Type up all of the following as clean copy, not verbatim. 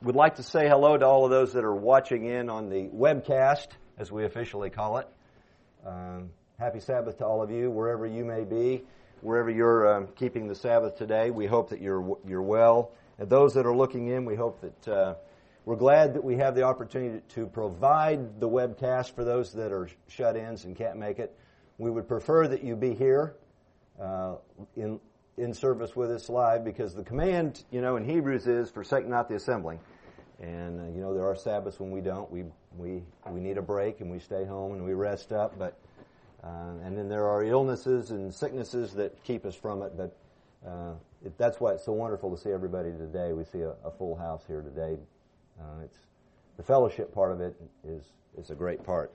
would like to say hello to all of those that are watching in on the webcast, as we officially call it. Happy Sabbath to all of you, wherever you may be, wherever you're keeping the Sabbath today. We hope that you're well. And those that are looking in, we hope that we're glad that we have the opportunity to provide the webcast for those that are shut-ins and can't make it. We would prefer that you be here in service with us live, because the command, in Hebrews is forsake not the assembling. And, there are Sabbaths when we don't. We need a break and we stay home and we rest up. But and then there are illnesses and sicknesses that keep us from it. But that's why it's so wonderful to see everybody today. We see a full house here today. It's the fellowship part of it is a great part.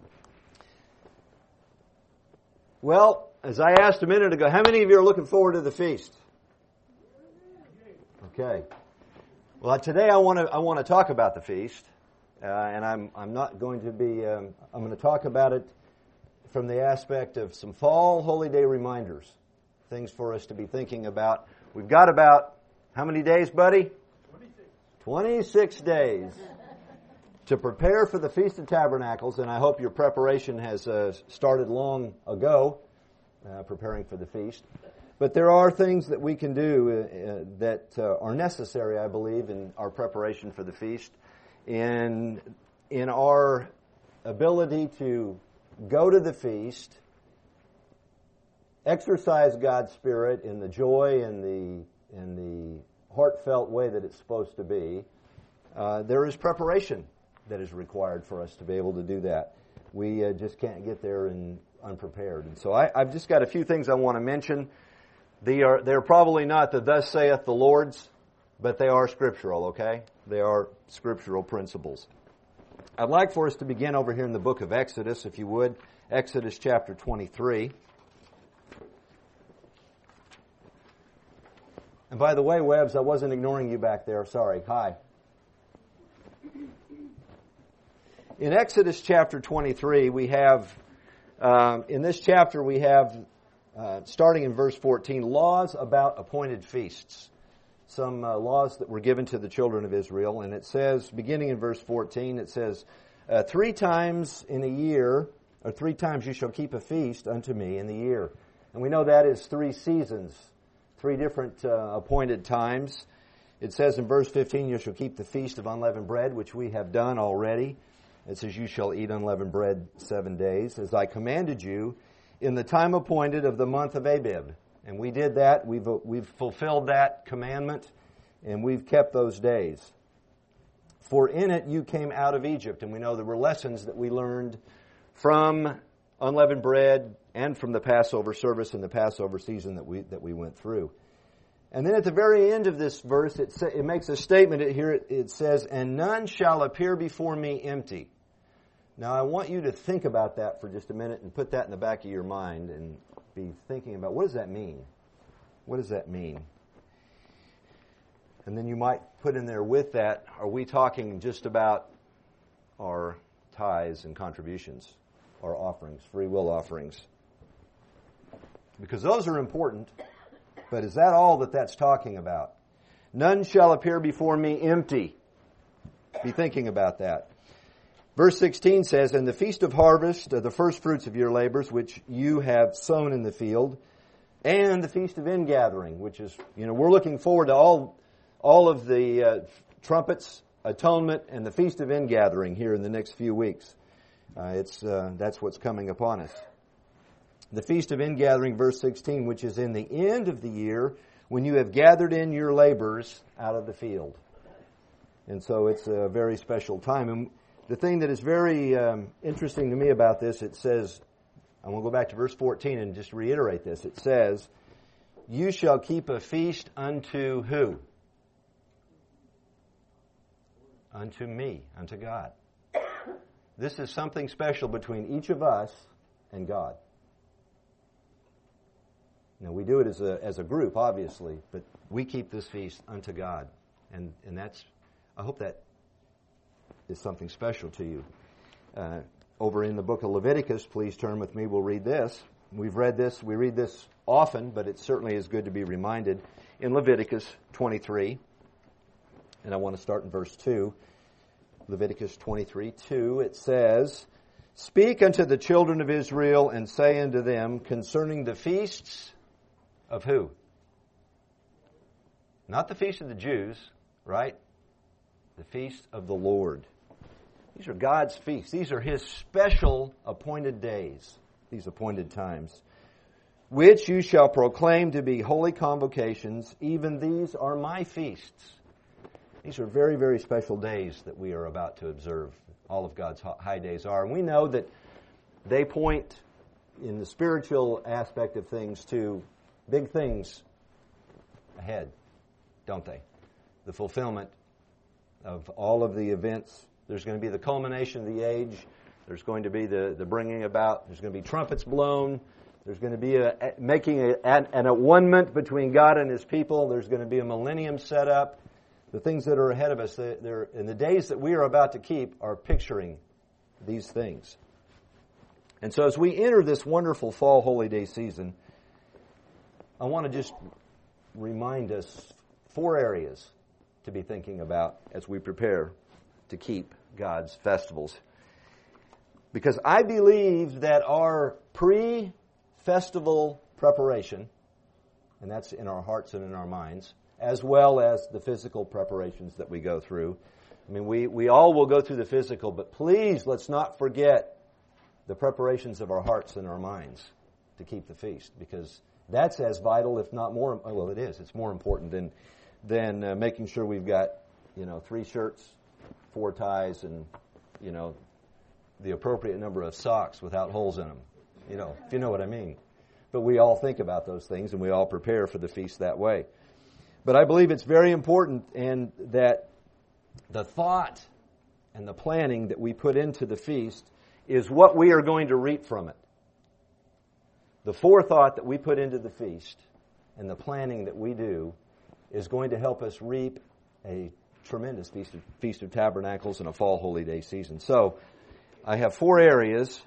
Well, as I asked a minute ago, how many of you are looking forward to the feast? Okay. Well, today I want to talk about the feast, and I'm not going to be. I'm going to talk about it from the aspect of some fall holy day reminders, things for us to be thinking about. We've got about how many days, buddy? 26 days to prepare for the Feast of Tabernacles, and I hope your preparation has started long ago, preparing for the feast. But there are things that we can do that are necessary, I believe, in our preparation for the feast, in our ability to go to the feast, exercise God's Spirit in the joy and the heartfelt way that it's supposed to be. There is preparation that is required for us to be able to do that. We just can't get there unprepared. And so I've just got a few things I want to mention. They're probably not the thus saith the Lord's, but they are scriptural, okay? They are scriptural principles. I'd like for us to begin over here in the book of Exodus, if you would. Exodus chapter 23. And by the way, Webbs, I wasn't ignoring you back there. Sorry. Hi. In Exodus chapter 23, we have, in this chapter we have, starting in verse 14, laws about appointed feasts. Some laws that were given to the children of Israel. And it says, beginning in verse 14, it says, 3 times in a year, or 3 times you shall keep a feast unto me in the year. And we know that is 3 seasons, 3 different appointed times. It says in verse 15, you shall keep the feast of unleavened bread, which we have done already. It says, you shall eat unleavened bread 7 days, as I commanded you, in the time appointed of the month of Abib. And we did that. We've fulfilled that commandment, and we've kept those days. For in it you came out of Egypt. And we know there were lessons that we learned from unleavened bread and from the Passover service and the Passover season that we went through. And then at the very end of this verse, it makes a statement here. It says, and none shall appear before me empty. Now I want you to think about that for just a minute and put that in the back of your mind and be thinking about, what does that mean? What does that mean? And then you might put in there with that, are we talking just about our tithes and contributions, our offerings, free will offerings? Because those are important, but is that all that that's talking about? None shall appear before me empty. Be thinking about that. Verse 16 says, and the feast of harvest, the first fruits of your labors, which you have sown in the field, and the feast of ingathering, which is, we're looking forward to all of the trumpets, atonement, and the feast of ingathering here in the next few weeks. That's what's coming upon us. The feast of ingathering, verse 16, which is in the end of the year, when you have gathered in your labors out of the field. And so it's a very special time. And the thing that is very interesting to me about this, it says, I'm going to go back to verse 14 and just reiterate this. It says, you shall keep a feast unto who? Unto me, unto God. This is something special between each of us and God. Now, we do it as a group, obviously, but we keep this feast unto God. And that's, I hope that is something special to you. Over in the book of Leviticus, please turn with me, we'll read this. We read this often, but it certainly is good to be reminded. In Leviticus 23, And I want to start in verse 2. Leviticus 23:2. It says, "Speak unto the children of Israel, and say unto them concerning the feasts" of who? Not the feast of the Jews, right? The feast of the Lord. These are God's feasts. These are His special appointed days, these appointed times, which you shall proclaim to be holy convocations. Even these are my feasts. These are very, very special days that we are about to observe. All of God's high days are. And we know that they point, in the spiritual aspect of things, to big things ahead, don't they? The fulfillment of all of the events. There's going to be the culmination of the age. There's going to be the bringing about. There's going to be trumpets blown. There's going to be making an at-one-ment between God and His people. There's going to be a millennium set up. The things that are ahead of us, in the days that we are about to keep, are picturing these things. And so as we enter this wonderful fall holy day season, I want to just remind us 4 areas to be thinking about as we prepare to keep God's festivals. Because I believe that our pre-festival preparation, and that's in our hearts and in our minds, as well as the physical preparations that we go through. I mean, we all will go through the physical, but please let's not forget the preparations of our hearts and our minds to keep the feast, because that's as vital, if not more. Well, it is. It's more important than making sure we've got 3 shirts, 4 ties, and the appropriate number of socks without holes in them. If you know what I mean. But we all think about those things, and we all prepare for the feast that way. But I believe it's very important, and that the thought and the planning that we put into the feast is what we are going to reap from it. The forethought that we put into the feast and the planning that we do is going to help us reap a tremendous Feast of Tabernacles and a fall holy day season. So I have 4 areas,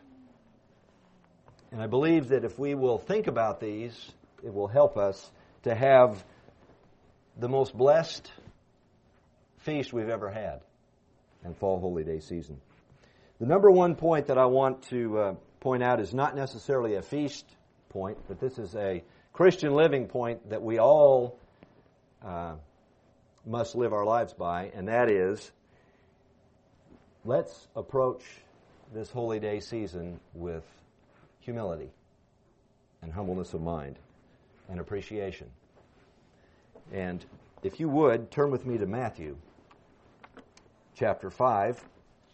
and I believe that if we will think about these, it will help us to have the most blessed feast we've ever had in fall holy day season. The number 1 point that I want to point out is not necessarily a feast point, but this is a Christian living point that we all must live our lives by, and that is, let's approach this holy day season with humility and humbleness of mind and appreciation. And if you would, turn with me to Matthew chapter 5.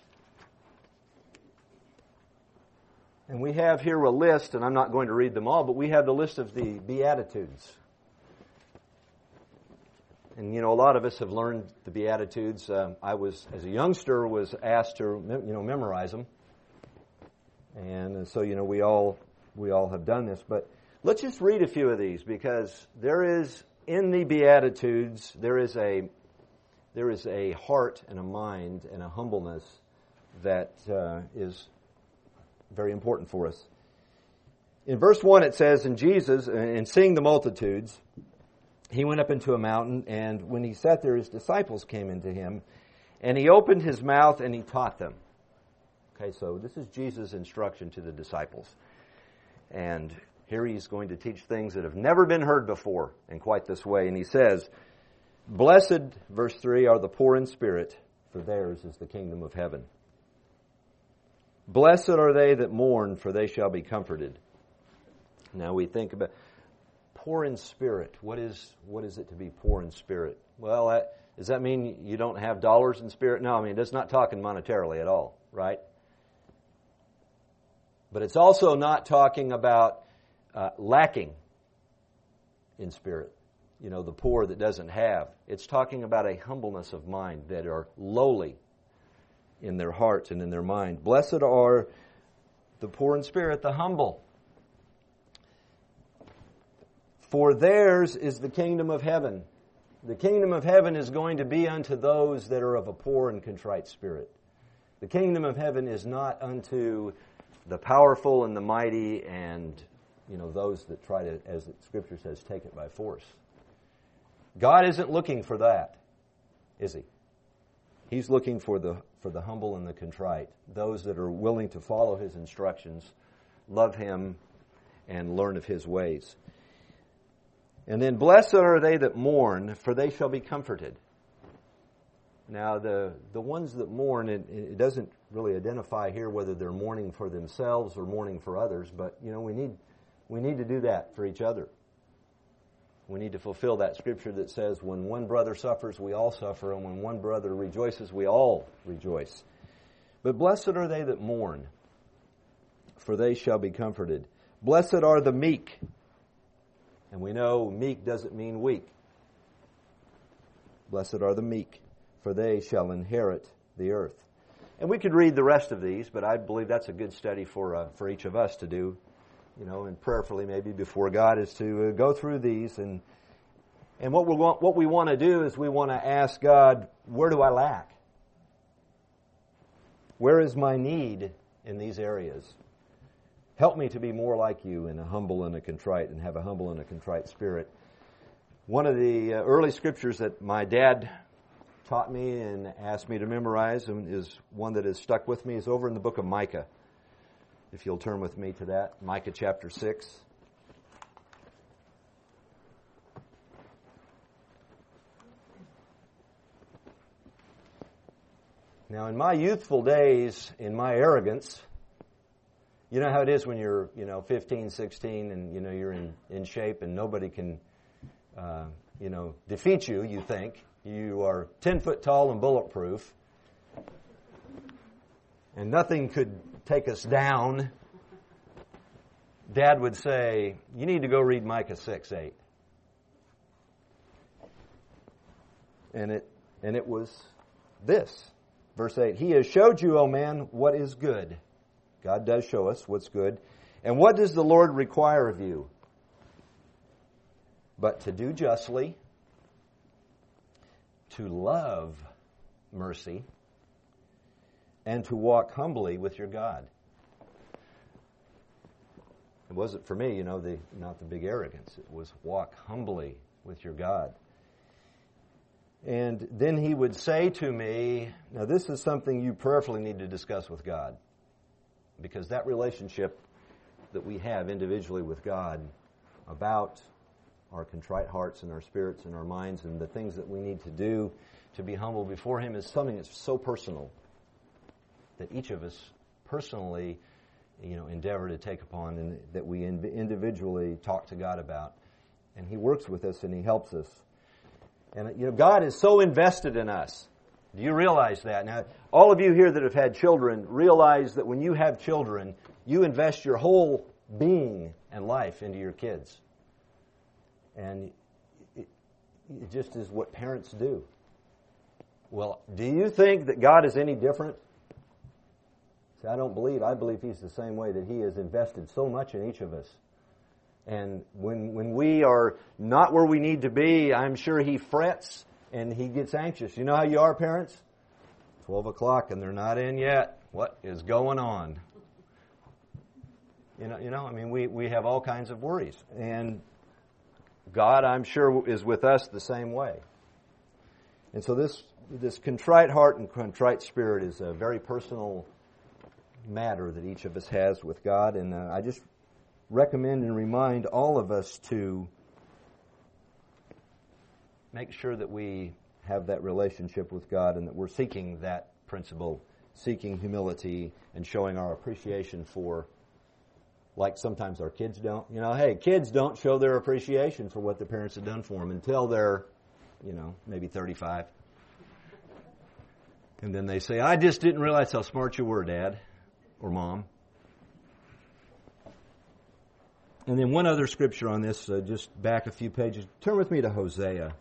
And we have here a list, and I'm not going to read them all, but we have the list of the Beatitudes. And, a lot of us have learned the Beatitudes. I was, as a youngster, was asked to, memorize them. And so, we all have done this. But let's just read a few of these, because there is, in the Beatitudes, there is a heart and a mind and a humbleness that is very important for us. In verse 1 it says, "And Jesus, in seeing the multitudes, He went up into a mountain, and when He sat there, His disciples came into Him, and He opened His mouth and He taught them." Okay, so this is Jesus' instruction to the disciples. And here He's going to teach things that have never been heard before in quite this way. And He says, "Blessed," verse 3, "are the poor in spirit, for theirs is the kingdom of heaven. Blessed are they that mourn, for they shall be comforted." Now we think about poor in spirit. What is it to be poor in spirit? Well, does that mean you don't have dollars in spirit? No, it's not talking monetarily at all, right? But it's also not talking about lacking in spirit. The poor that doesn't have. It's talking about a humbleness of mind, that are lowly in their hearts and in their mind. Blessed are the poor in spirit, the humble, for theirs is the kingdom of heaven. The kingdom of heaven is going to be unto those that are of a poor and contrite spirit. The kingdom of heaven is not unto the powerful and the mighty and, those that try to, as the Scripture says, take it by force. God isn't looking for that. is He? He's looking for the humble and the contrite, those that are willing to follow His instructions, love Him, and learn of His ways. And then, blessed are they that mourn, for they shall be comforted. Now, the ones that mourn, it doesn't really identify here whether they're mourning for themselves or mourning for others, but, we need to do that for each other. We need to fulfill that scripture that says, when one brother suffers, we all suffer, and when one brother rejoices, we all rejoice. But blessed are they that mourn, for they shall be comforted. Blessed are the meek. And we know meek doesn't mean weak. Blessed are the meek, for they shall inherit the earth. And we could read the rest of these, but I believe that's a good study for each of us to do, and prayerfully maybe before God, is to go through these. And what we want to do is we want to ask God, where do I lack? Where is my need in these areas? Help me to be more like you in a humble and a contrite, and have a humble and a contrite spirit. One of the early scriptures that my dad taught me and asked me to memorize, and is one that has stuck with me, is over in the book of Micah. If you'll turn with me to that, Micah chapter 6. Now, in my youthful days, in my arrogance, you know how it is when you're, 15, 16, and, you're in shape and nobody can, defeat you, you think. You are 10 foot tall and bulletproof. And nothing could take us down. Dad would say, you need to go read Micah 6:8. And it was this. Verse 8, He has showed you, O man, what is good. God does show us what's good. And what does the Lord require of you? But to do justly, to love mercy, and to walk humbly with your God. It wasn't for me, not the big arrogance. It was walk humbly with your God. And then he would say to me, now this is something you prayerfully need to discuss with God. Because that relationship that we have individually with God about our contrite hearts and our spirits and our minds and the things that we need to do to be humble before Him is something that's so personal that each of us personally, endeavor to take upon, and that we individually talk to God about. And He works with us and He helps us. And, God is so invested in us. Do you realize that? Now, all of you here that have had children realize that when you have children, you invest your whole being and life into your kids. And it just is what parents do. Well, do you think that God is any different? See, I believe He's the same way, that He has invested so much in each of us. And when we are not where we need to be, I'm sure He frets and He gets anxious. You know how you are, parents? 12 o'clock and they're not in yet. What is going on? We have all kinds of worries. And God, I'm sure, is with us the same way. And so this contrite heart and contrite spirit is a very personal matter that each of us has with God. And I just recommend and remind all of us to make sure that we have that relationship with God and that we're seeking that principle, seeking humility and showing our appreciation for, like sometimes our kids don't. Kids don't show their appreciation for what their parents have done for them until they're, maybe 35. And then they say, I just didn't realize how smart you were, Dad or Mom. And then one other scripture on this, just back a few pages. Turn with me to Hosea.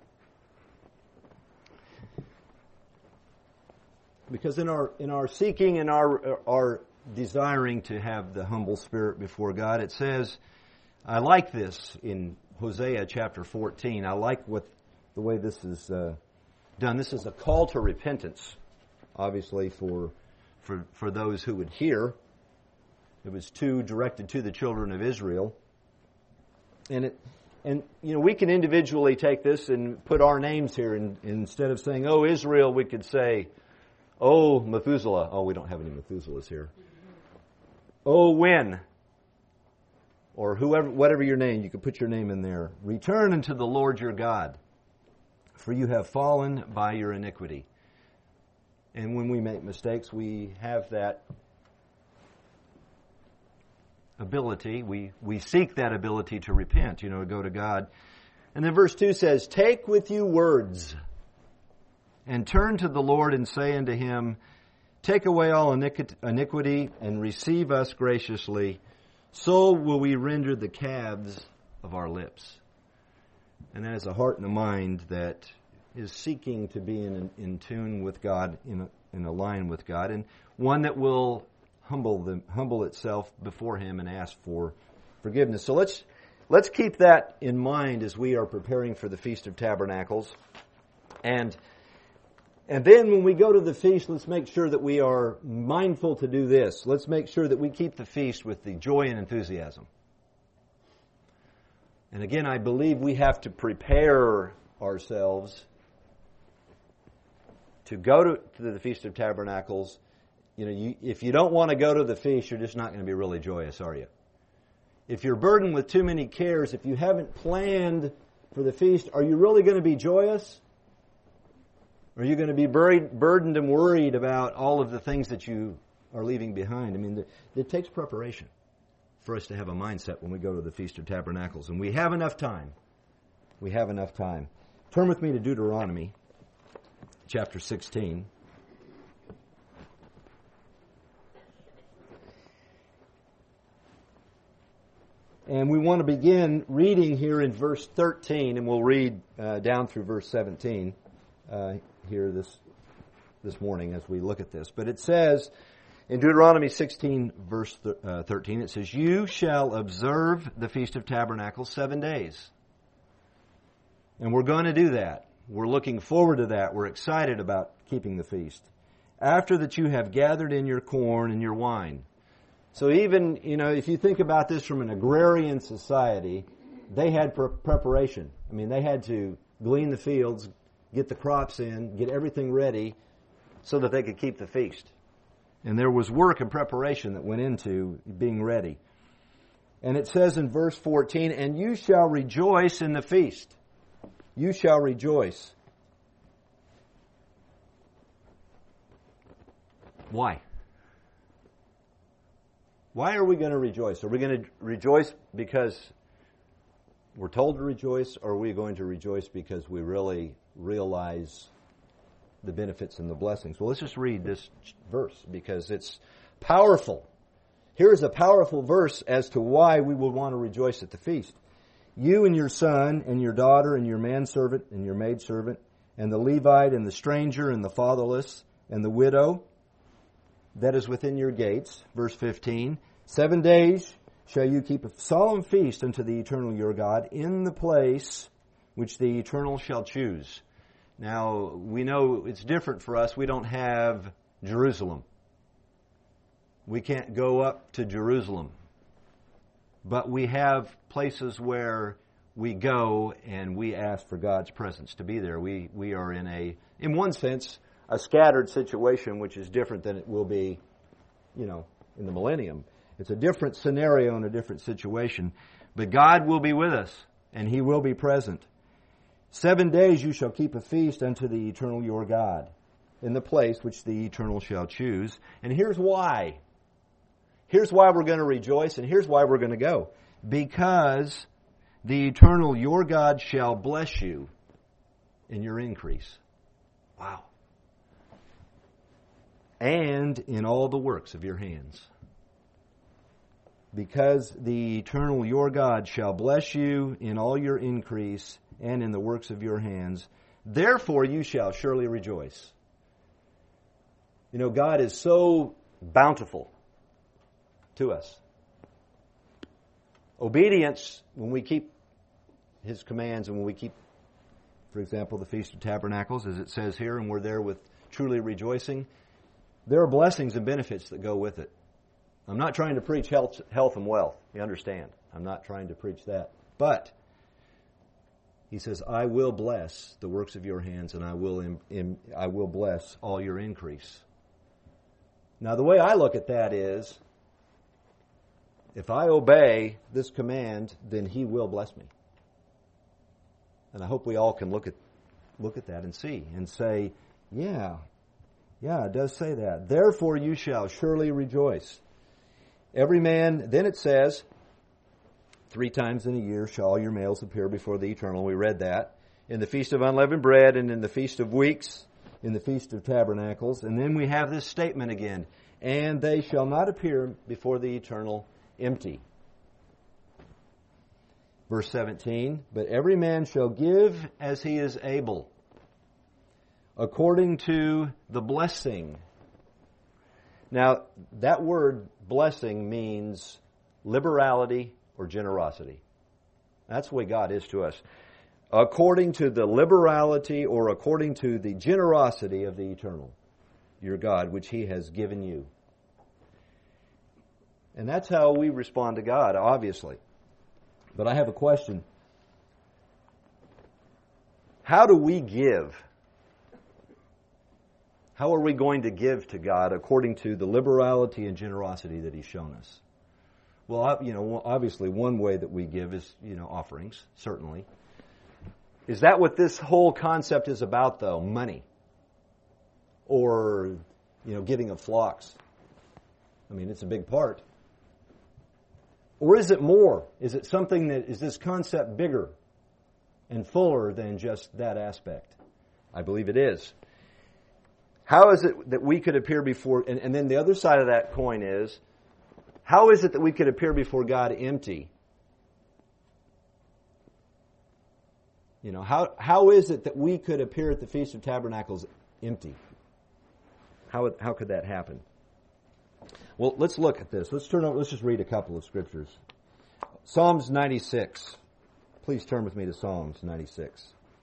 Because in our seeking and our desiring to have the humble spirit before God, it says, I like this in Hosea chapter 14. I like the way this is done. This is a call to repentance, obviously for those who would hear. It was directed to the children of Israel. And And, we can individually take this and put our names here. And instead of saying, oh, Israel, we could say, oh, Methuselah. Oh, we don't have any Methuselahs here. Oh, Win. Or whatever your name, you could put your name in there. Return unto the Lord your God, for you have fallen by your iniquity. And when we make mistakes, we have that ability. We seek that ability to repent, to go to God. And then verse 2 says, take with you words, and turn to the Lord and say unto him, take away all iniquity and receive us graciously. So will we render the calves of our lips. And that is a heart and a mind that is seeking to be in tune with God, in a line with God, and one that will humble itself before Him and ask for forgiveness. So let's keep that in mind as we are preparing for the Feast of Tabernacles. And then when we go to the feast, let's make sure that we are mindful to do this. Let's make sure that we keep the feast with the joy and enthusiasm. And again, I believe we have to prepare ourselves to go to the Feast of Tabernacles. If you don't want to go to the feast, you're just not going to be really joyous, are you? If you're burdened with too many cares, if you haven't planned for the feast, are you really going to be joyous? Are you going to be burdened and worried about all of the things that you are leaving behind? I mean, it takes preparation for us to have a mindset when we go to the Feast of Tabernacles. And we have enough time. We have enough time. Turn with me to Deuteronomy chapter 16. And we want to begin reading here in verse 13, and we'll read down through verse 17 here this morning as we look at this. But it says in Deuteronomy 16, verse 13, it says, you shall observe the Feast of Tabernacles 7 days. And we're going to do that. We're looking forward to that. We're excited about keeping the feast. After that you have gathered in your corn and your wine. So even, if you think about this from an agrarian society, they had preparation. I mean, they had to glean the fields, get the crops in, get everything ready so that they could keep the feast. And there was work and preparation that went into being ready. And it says in verse 14, and you shall rejoice in the feast. You shall rejoice. Why? Why are we going to rejoice? Are we going to rejoice because we're told to rejoice, or are we going to rejoice because we really realize the benefits and the blessings? Well, let's just read this verse because it's powerful. Here's a powerful verse as to why we will want to rejoice at the feast. You and your son and your daughter and your manservant and your maidservant and the Levite and the stranger and the fatherless and the widow that is within your gates. Verse 15, 7 days shall you keep a solemn feast unto the eternal your God in the place which the eternal shall choose. Now, we know it's different for us. We don't have Jerusalem. We can't go up to Jerusalem. But we have places where we go and we ask for God's presence to be there. We are in one sense, a scattered situation, which is different than it will be, in the millennium. It's a different scenario and a different situation. But God will be with us, and He will be present. 7 days you shall keep a feast unto the eternal your God, in the place which the eternal shall choose. And here's why. Here's why we're going to rejoice, and here's why we're going to go. Because the eternal your God shall bless you in your increase. Wow. And in all the works of your hands. Because the eternal your God shall bless you in all your increase and in the works of your hands, therefore you shall surely rejoice. God is so bountiful to us. Obedience, when we keep His commands and when we keep, for example, the Feast of Tabernacles, as it says here, and we're there with truly rejoicing, there are blessings and benefits that go with it. I'm not trying to preach health and wealth. You understand? I'm not trying to preach that. But He says, I will bless the works of your hands, and I will bless all your increase. Now, the way I look at that is, if I obey this command, then He will bless me. And I hope we all can look at that and see and say, yeah, it does say that. Therefore you shall surely rejoice. Every man, then it says, 3 times in a year shall all your males appear before the Eternal. We read that. In the Feast of Unleavened Bread and in the Feast of Weeks, in the Feast of Tabernacles. And then we have this statement again. And they shall not appear before the Eternal empty. Verse 17, but every man shall give as he is able, according to the blessing. Now, that word blessing means liberality or generosity. That's the way God is to us. According to the liberality or according to the generosity of the Eternal, your God, which He has given you. And that's how we respond to God, obviously. But I have a question. How do we give? How are we going to give to God according to the liberality and generosity that He's shown us? Well, obviously one way that we give is, offerings, certainly. Is that what this whole concept is about, though? Money? Or, giving of flocks? I mean, it's a big part. Or is it more? Is it something is this concept bigger and fuller than just that aspect? I believe it is. How is it that we could appear before, and then the other side of that coin is, how is it that we could appear before God empty? How is it that we could appear at the Feast of Tabernacles empty? How could that happen? Well, let's look at this. Let's just read a couple of scriptures. Psalms 96. Please turn with me to Psalms 96.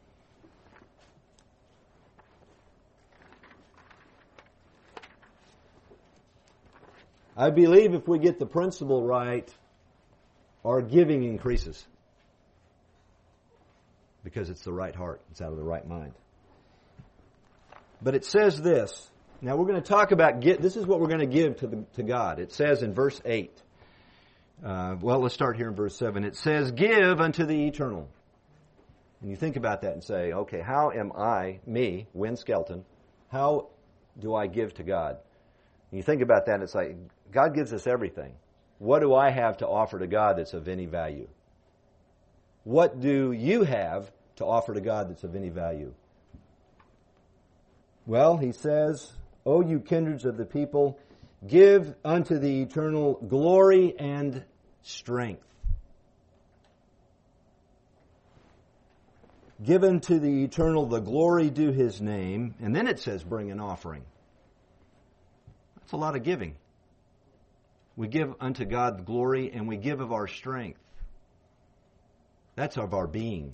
I believe if we get the principle right, our giving increases. Because it's the right heart. It's out of the right mind. But it says this. Now we're going to talk about, this is what we're going to give to God. It says in verse 8. Let's start here in verse 7. It says, give unto the Eternal. And you think about that and say, okay, how am I, me, Win Skelton, how do I give to God? And you think about that and it's like, God gives us everything. What do I have to offer to God that's of any value? What do you have to offer to God that's of any value? Well, he says, O you kindreds of the people, give unto the Eternal glory and strength. Give unto the Eternal the glory due His name. And then it says bring an offering. That's a lot of giving. We give unto God glory and we give of our strength. That's of our being.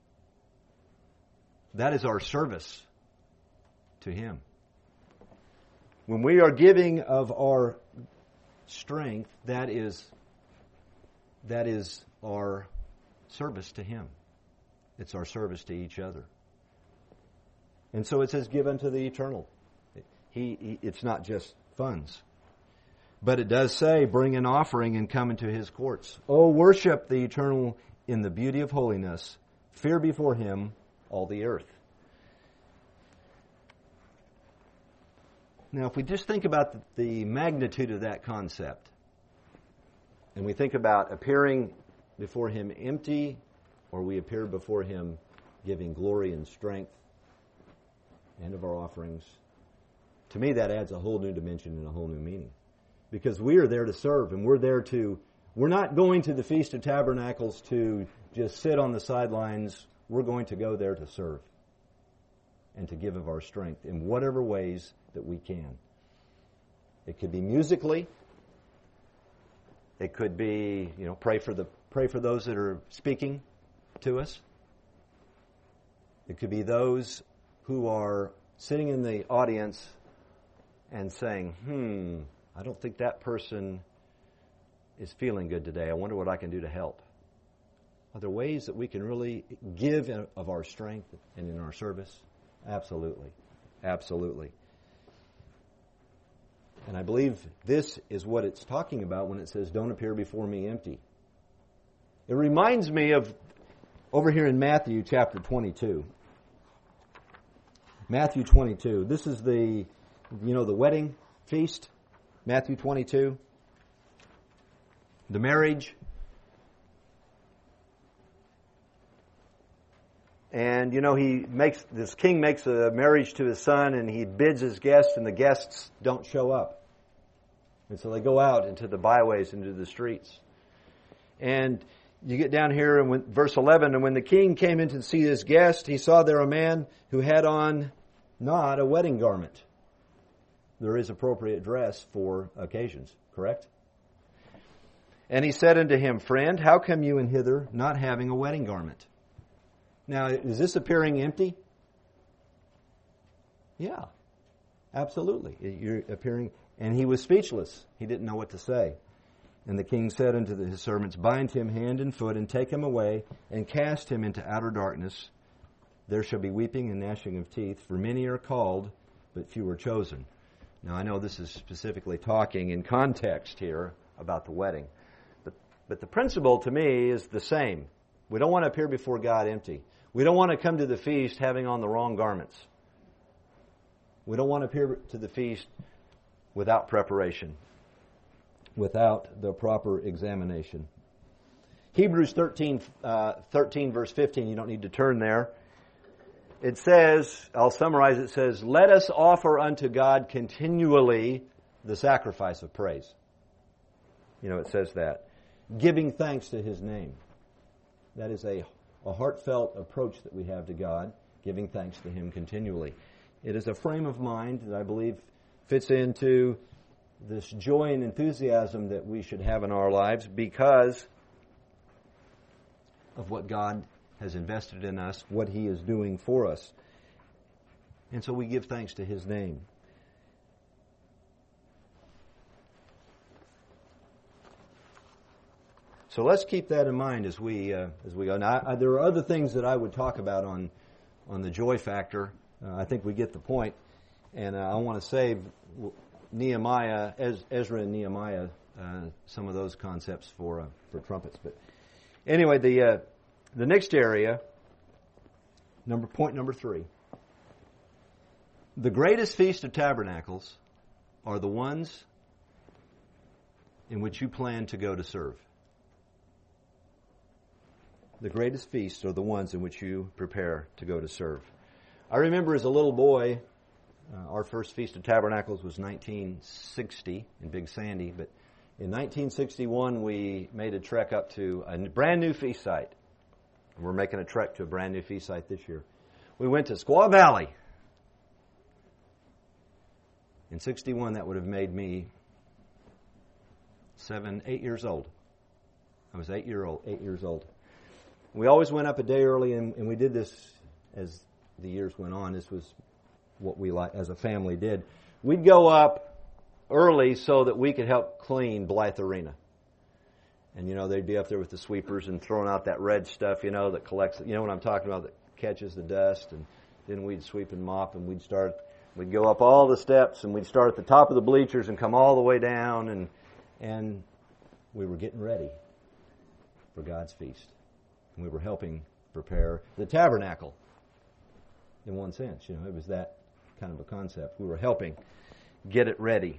That is our service to Him. When we are giving of our strength, that is our service to Him. It's our service to each other. And so it says, give unto the Eternal. It's not just funds. But it does say, bring an offering and come into His courts. Oh, worship the Eternal in the beauty of holiness. Fear before Him all the earth. Now, if we just think about the magnitude of that concept, and we think about appearing before Him empty, or we appear before Him giving glory and strength, and of our offerings, to me that adds a whole new dimension and a whole new meaning. Because we are there to serve, and we're not going to the Feast of Tabernacles to just sit on the sidelines. We're going to go there to serve and to give of our strength in whatever ways that we can. It could be musically. It could be, pray for those that are speaking to us. It could be those who are sitting in the audience and saying, I don't think that person is feeling good today. I wonder what I can do to help. Are there ways that we can really give of our strength and in our service? Absolutely. Absolutely. And I believe this is what it's talking about when it says, don't appear before me empty. It reminds me of over here in Matthew chapter 22. Matthew 22. This is the wedding feast. Matthew 22. The marriage. And this king makes a marriage to his son, and he bids his guests, and the guests don't show up. And so they go out into the byways, into the streets. And you get down here in verse 11, and when the king came in to see his guest, he saw there a man who had on not a wedding garment. There is appropriate dress for occasions, correct? And he said unto him, Friend, how come you in hither not having a wedding garment? Now, is this appearing empty? Yeah, absolutely. You're appearing, and he was speechless. He didn't know what to say. And the king said unto his servants, Bind him hand and foot, and take him away, and cast him into outer darkness. There shall be weeping and gnashing of teeth, for many are called, but few are chosen. Now, I know this is specifically talking in context here about the wedding. But the principle to me is the same. We don't want to appear before God empty. We don't want to come to the feast having on the wrong garments. We don't want to appear to the feast without preparation, without the proper examination. Hebrews 13 verse 15, you don't need to turn there. It says, I'll summarize, it says, Let us offer unto God continually the sacrifice of praise. It says that. Giving thanks to His name. That is a heartfelt approach that we have to God, giving thanks to Him continually. It is a frame of mind that I believe fits into this joy and enthusiasm that we should have in our lives because of what God has invested in us, what He is doing for us. And so we give thanks to His name. So let's keep that in mind as we go. Now, there are other things that I would talk about on the joy factor. I think we get the point, and I want to save Nehemiah, Ezra and Nehemiah, some of those concepts for trumpets. But anyway, the next area, point number 3. The greatest Feast of Tabernacles are the ones in which you plan to go to serve. The greatest feasts are the ones in which you prepare to go to serve. I remember as a little boy, our first Feast of Tabernacles was 1960 in Big Sandy, but in 1961 we made a trek up to a brand new feast site. We're making a trek to a brand new feast site this year. We went to Squaw Valley. In 61, that would have made me 8 years old. I was 8 years old. We always went up a day early, and we did this as the years went on. This was what we, as a family, did. We'd go up early so that we could help clean Blythe Arena. And, they'd be up there with the sweepers and throwing out that red stuff, that collects, what I'm talking about, that catches the dust. And then we'd sweep and mop, and we'd go up all the steps, and we'd start at the top of the bleachers and come all the way down, and we were getting ready for God's feast. And we were helping prepare the tabernacle, in one sense. It was that kind of a concept. We were helping get it ready.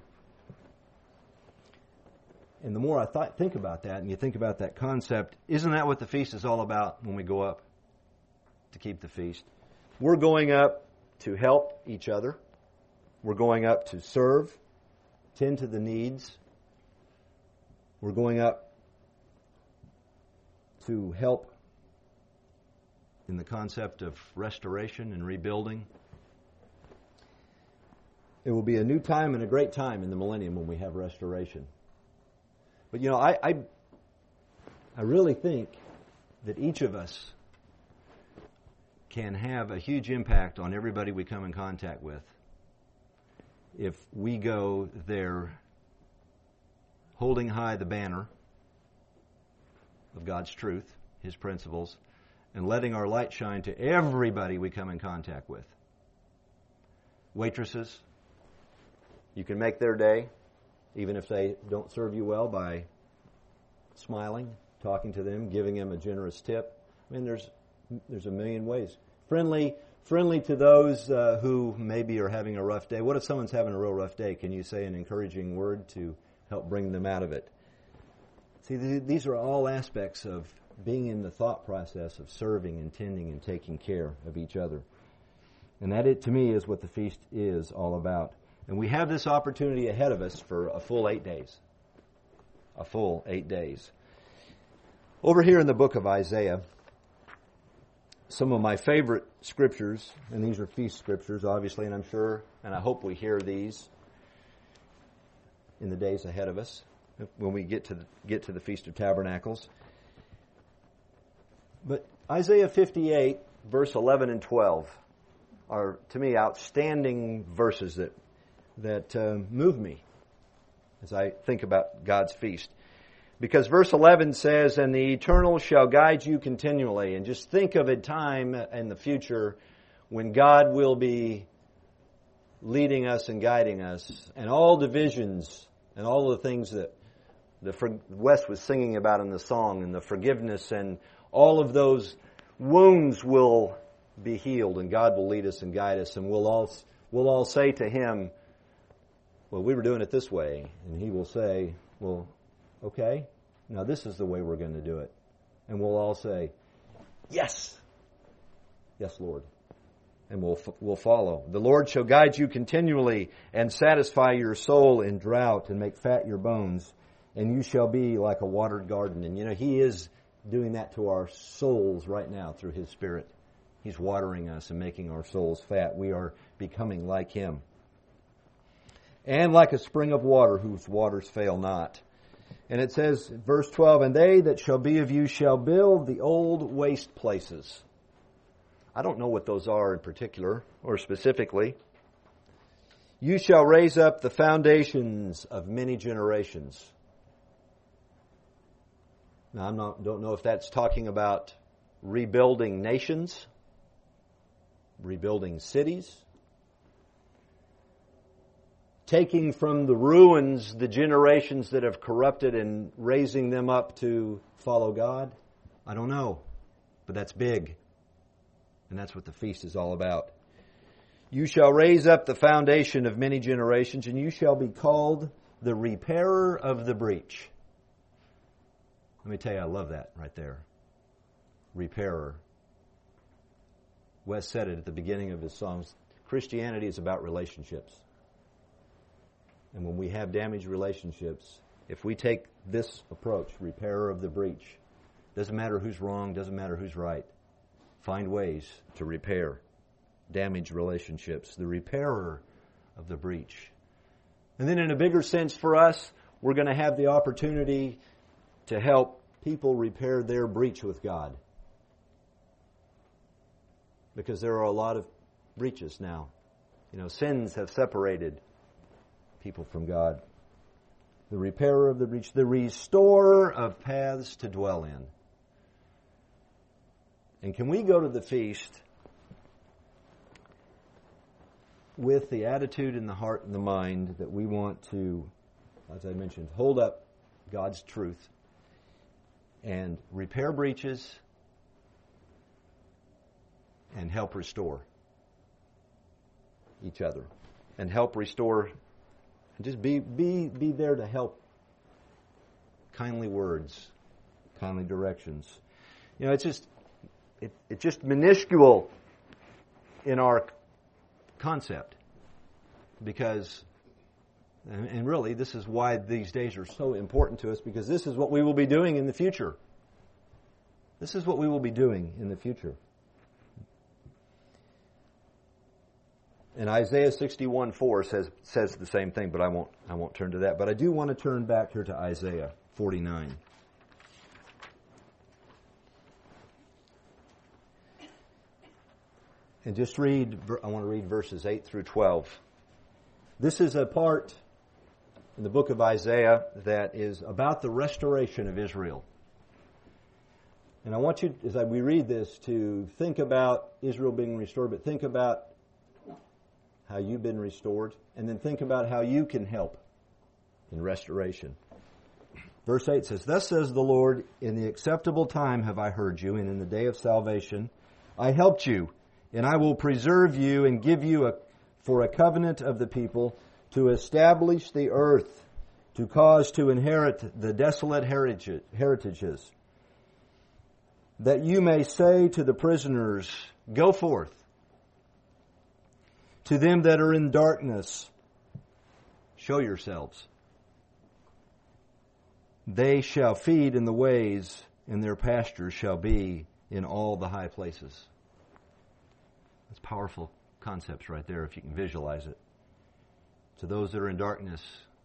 And the more I think about that, and you think about that concept, isn't that what the feast is all about when we go up to keep the feast? We're going up to help each other. We're going up to serve, tend to the needs. We're going up to help in the concept of restoration and rebuilding. It will be a new time and a great time in the millennium when we have restoration. But I really think that each of us can have a huge impact on everybody we come in contact with if we go there holding high the banner of God's truth, His principles, and letting our light shine to everybody we come in contact with. Waitresses, you can make their day, even if they don't serve you well, by smiling, talking to them, giving them a generous tip. I mean, there's a million ways. Friendly to those who maybe are having a rough day. What if someone's having a real rough day? Can you say an encouraging word to help bring them out of it? See, these are all aspects of being in the thought process of serving and tending and taking care of each other. And that, to me, is what the feast is all about. And we have this opportunity ahead of us for a full 8 days. A full 8 days. Over here in the book of Isaiah, some of my favorite scriptures, and these are feast scriptures, obviously, and I'm sure, and I hope we hear these in the days ahead of us when we get to the Feast of Tabernacles. But Isaiah 58, verse 11 and 12, are, to me, outstanding verses that move me as I think about God's feast. Because verse 11 says, "And the Eternal shall guide you continually." And just think of a time in the future when God will be leading us and guiding us, and all divisions and all the things that Wes was singing about in the song, and the forgiveness and all of those wounds will be healed, and God will lead us and guide us, and we'll all say to Him, "Well, we were doing it this way," and He will say, "Well, okay, now this is the way we're going to do it," and we'll all say, "Yes, yes, Lord," and we'll follow. "The Lord shall guide you continually and satisfy your soul in drought and make fat your bones, and you shall be like a watered garden." And He is doing that to our souls right now through His Spirit. He's watering us and making our souls fat. We are becoming like Him. "And like a spring of water whose waters fail not." And it says, verse 12, "And they that shall be of you shall build the old waste places." I don't know what those are in particular or specifically. "You shall raise up the foundations of many generations." Now, don't know if that's talking about rebuilding nations, rebuilding cities, taking from the ruins the generations that have corrupted and raising them up to follow God. I don't know, but that's big. And that's what the feast is all about. "You shall raise up the foundation of many generations, and you shall be called the repairer of the breach." Let me tell you, I love that right there. Repairer. Wes said it at the beginning of his songs. Christianity is about relationships. And when we have damaged relationships, if we take this approach, repairer of the breach, doesn't matter who's wrong, doesn't matter who's right, find ways to repair damaged relationships, the repairer of the breach. And then in a bigger sense for us, we're going to have the opportunity to help people repair their breach with God. Because there are a lot of breaches now. Sins have separated people from God. The repairer of the breach, the restorer of paths to dwell in. And can we go to the feast with the attitude in the heart and the mind that we want to, as I mentioned, hold up God's truth and repair breaches and help restore each other and help restore and just be there to help. Kindly words, kindly directions. It's just minuscule in our concept because, and really this is why these days are so important to us, because this is what we will be doing in the future. This is what we will be doing in the future. And Isaiah 61:4 says the same thing, but I won't turn to that. But I do want to turn back here to Isaiah 49. And just I want to read verses 8 through 12. This is a part in the book of Isaiah that is about the restoration of Israel. And I want you, as we read this, to think about Israel being restored, but think about how you've been restored, and then think about how you can help in restoration. Verse 8 says, "Thus says the Lord, in the acceptable time have I heard you, and in the day of salvation I helped you, and I will preserve you and give you for a covenant of the people to establish the earth, to cause to inherit the desolate heritages, that you may say to the prisoners, go forth. To them that are in darkness, show yourselves. They shall feed in the ways, and their pastures shall be in all the high places." That's powerful concepts right there, if you can visualize it. To those that are in darkness,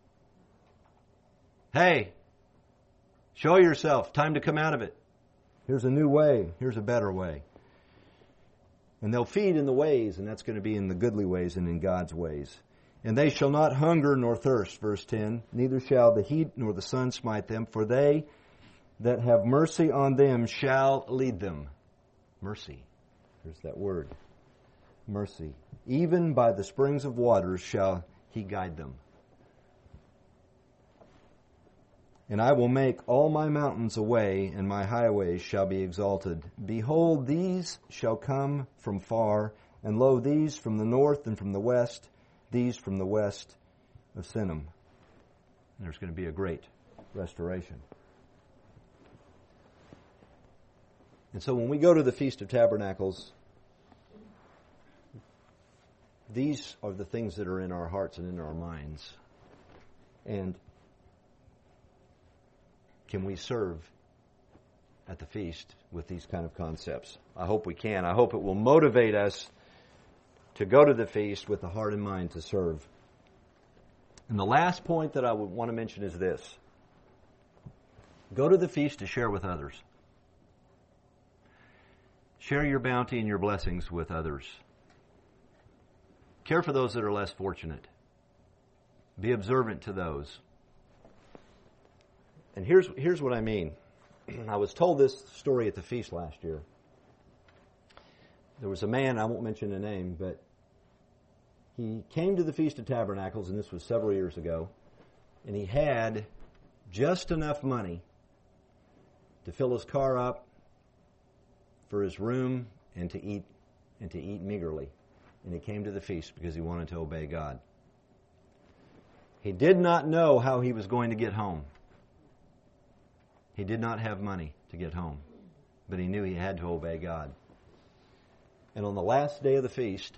hey, show yourself. Time to come out of it. Here's a new way. Here's a better way. And they'll feed in the ways, and that's going to be in the goodly ways and in God's ways. "And they shall not hunger nor thirst," verse 10, "neither shall the heat nor the sun smite them, for they that have mercy on them shall lead them." Mercy. There's that word. Mercy. "Even by the springs of waters shall he guide them. And I will make all my mountains a way, and my highways shall be exalted. Behold, these shall come from far, and lo, these from the north and from the west, these from the west of Sinim." And there's going to be a great restoration. And so when we go to the Feast of Tabernacles, these are the things that are in our hearts and in our minds. And can we serve at the feast with these kind of concepts? I hope we can. I hope it will motivate us to go to the feast with the heart and mind to serve. And the last point that I would want to mention is this. Go to the feast to share with others. Share your bounty and your blessings with others. Care for those that are less fortunate. Be observant to those. And here's what I mean. I was told this story at the feast last year. There was a man, I won't mention the name, but he came to the Feast of Tabernacles, and this was several years ago, and he had just enough money to fill his car up, for his room, and to eat meagerly. And he came to the feast because he wanted to obey God. He did not know how he was going to get home. He did not have money to get home, but he knew he had to obey God. And on the last day of the feast,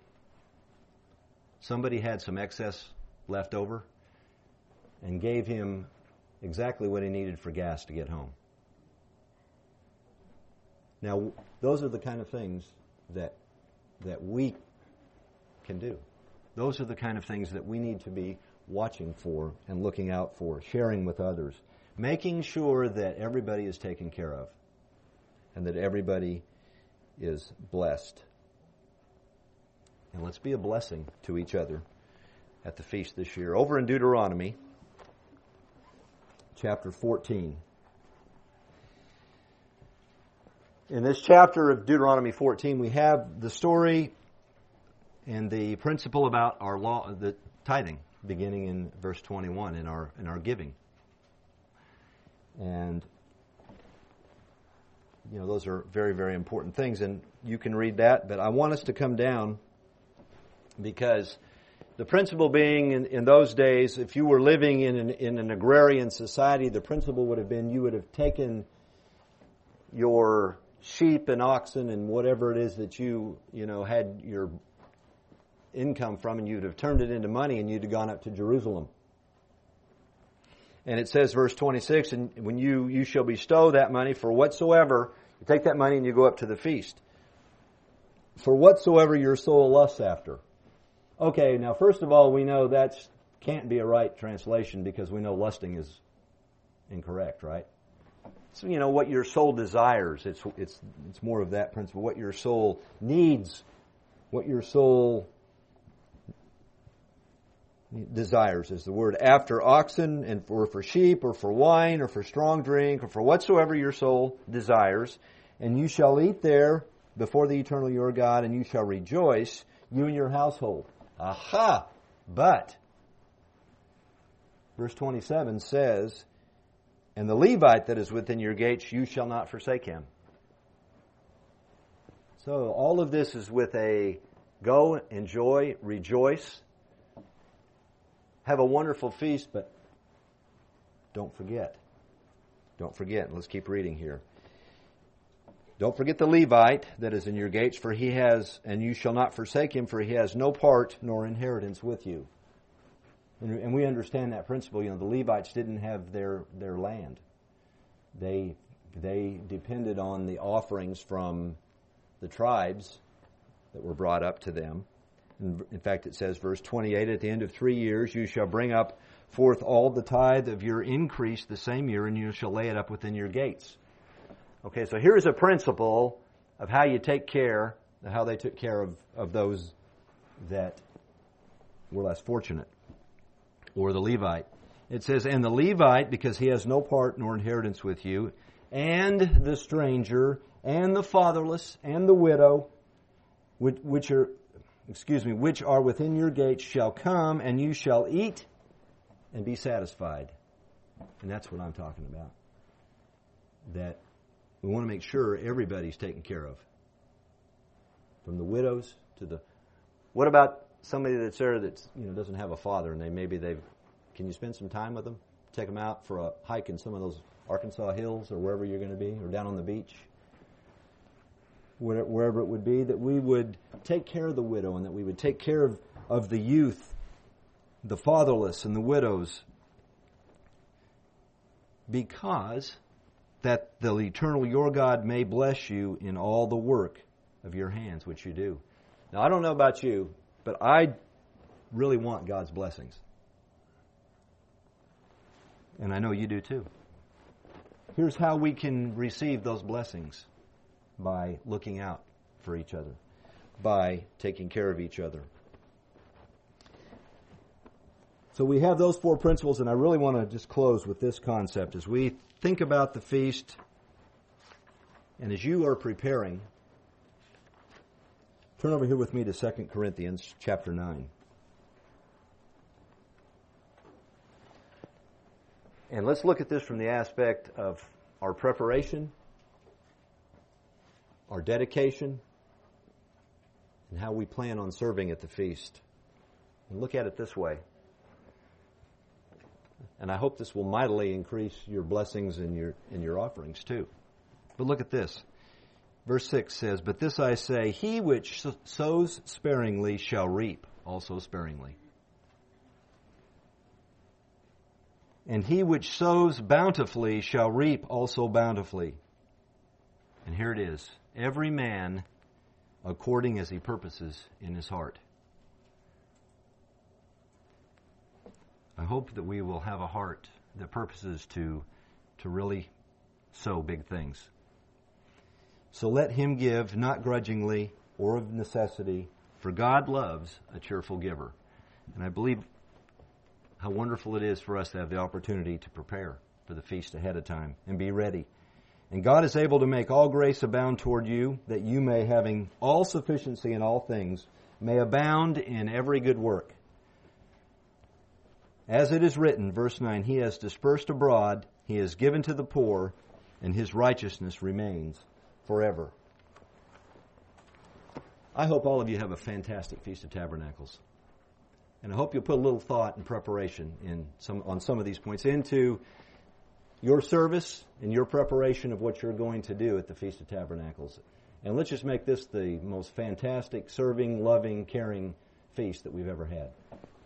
somebody had some excess left over and gave him exactly what he needed for gas to get home. Now, those are the kind of things that we can do. Those are the kind of things that we need to be watching for and looking out for, sharing with others, making sure that everybody is taken care of and that everybody is blessed. And let's be a blessing to each other at the feast this year. Over in Deuteronomy, chapter 14. In this chapter of Deuteronomy 14, we have the story and the principle about our law, the tithing, beginning in verse 21 in our giving. And those are very, very important things, and you can read that, but I want us to come down because the principle being in those days, if you were living in an agrarian society, the principle would have been you would have taken your sheep and oxen and whatever it is that you had your income from, and you'd have turned it into money, and you'd have gone up to Jerusalem. And it says, verse 26, "And when you shall bestow that money for whatsoever," you take that money and you go up to the feast, "for whatsoever your soul lusts after." Okay, now first of all, we know that can't be a right translation because we know lusting is incorrect, right? So, what your soul desires, it's more of that principle. What your soul needs, what your soul Desires is the word. After oxen, and for sheep, or for wine, or for strong drink, or for whatsoever your soul desires. And you shall eat there before the eternal your God, and you shall rejoice, you and your household. Aha! But, verse 27 says, and the Levite that is within your gates, you shall not forsake him. So all of this is with a go, enjoy, rejoice, have a wonderful feast, but don't forget. Don't forget. Let's keep reading here. Don't forget the Levite that is in your gates, for he has, and you shall not forsake him, for he has no part nor inheritance with you. And we understand that principle. You know, the Levites didn't have their land. They depended on the offerings from the tribes that were brought up to them. In fact, it says, verse 28, at the end of 3 years you shall bring up forth all the tithe of your increase the same year, and you shall lay it up within your gates. Okay, so here's a principle of how you take care, how they took care of those that were less fortunate, or the Levite. It says, and the Levite, because he has no part nor inheritance with you, and the stranger, and the fatherless, and the widow, which are within your gates, shall come, and you shall eat and be satisfied. And that's what I'm talking about. That we want to make sure everybody's taken care of. From the widows to the... What about somebody that's there that doesn't have a father, and can you spend some time with them? Take them out for a hike in some of those Arkansas hills or wherever you're going to be, or down on the beach? Wherever it would be, that we would take care of the widow, and that we would take care of the youth, the fatherless, and the widows, because that the eternal your God may bless you in all the work of your hands, which you do. Now, I don't know about you, but I really want God's blessings. And I know you do too. Here's how we can receive those blessings. By looking out for each other, by taking care of each other. So we have those 4 principles, and I really want to just close with this concept. As we think about the feast, and as you are preparing, turn over here with me to 2 Corinthians chapter 9. And let's look at this from the aspect of our preparation, our dedication, and how we plan on serving at the feast. And look at it this way. And I hope this will mightily increase your blessings and your offerings too. But look at this. Verse 6 says, but this I say, he which sows sparingly shall reap also sparingly. And he which sows bountifully shall reap also bountifully. And here it is. Every man according as he purposes in his heart. I hope that we will have a heart that purposes to really sow big things. So let him give, not grudgingly or of necessity, for God loves a cheerful giver. And I believe how wonderful it is for us to have the opportunity to prepare for the feast ahead of time and be ready. And God is able to make all grace abound toward you, that you may, having all sufficiency in all things, may abound in every good work. As it is written, verse 9, he has dispersed abroad, he has given to the poor, and his righteousness remains forever. I hope all of you have a fantastic Feast of Tabernacles. And I hope you'll put a little thought and preparation on some of these points into your service and your preparation of what you're going to do at the Feast of Tabernacles. And let's just make this the most fantastic, serving, loving, caring feast that we've ever had.